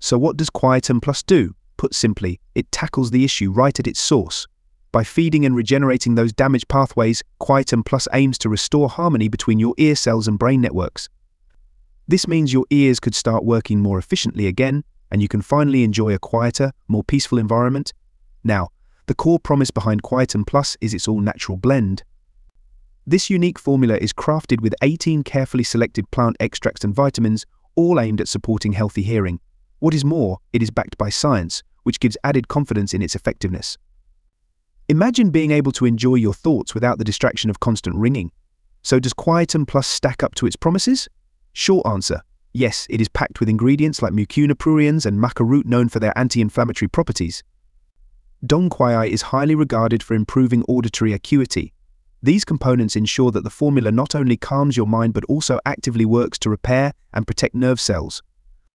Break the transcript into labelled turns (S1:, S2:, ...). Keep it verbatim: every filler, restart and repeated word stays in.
S1: So what does Quietum Plus do? Put simply, it tackles the issue right at its source. By feeding and regenerating those damaged pathways, Quietum Plus aims to restore harmony between your ear cells and brain networks. This means your ears could start working more efficiently again, and you can finally enjoy a quieter, more peaceful environment. Now, the core promise behind Quietum Plus is its all-natural blend. This unique formula is crafted with eighteen carefully selected plant extracts and vitamins, all aimed at supporting healthy hearing. What is more, it is backed by science, which gives added confidence in its effectiveness. Imagine being able to enjoy your thoughts without the distraction of constant ringing. So does Quietum Plus stack up to its promises? Short answer, yes, it is packed with ingredients like mucuna pruriens and maca root known for their anti-inflammatory properties. Dong Quai is highly regarded for improving auditory acuity. These components ensure that the formula not only calms your mind but also actively works to repair and protect nerve cells.